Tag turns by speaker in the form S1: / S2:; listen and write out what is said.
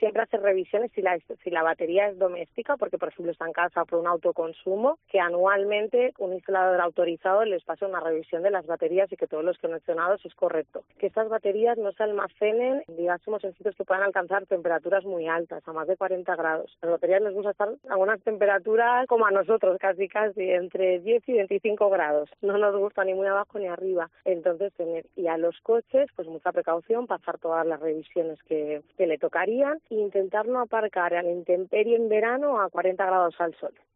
S1: siempre hacer revisiones si la batería es doméstica, porque por ejemplo está en casa por un autoconsumo, que anualmente un instalador autorizado les pasa una revisión de las baterías y que todos los conexionados es correcto. Que estas baterías no se almacenen, digamos, en sitios que puedan alcanzar temperaturas muy altas, a más de 40 grados. Las baterías les gusta estar a unas temperaturas como a nosotros, casi, entre 10 y 25 grados. No nos gusta ni muy abajo ni arriba. Entonces, y a los coches, pues mucha precaución, pasar todas las revisiones que le tocarían e intentar no aparcar a la intemperie en verano a 40 grados al sol.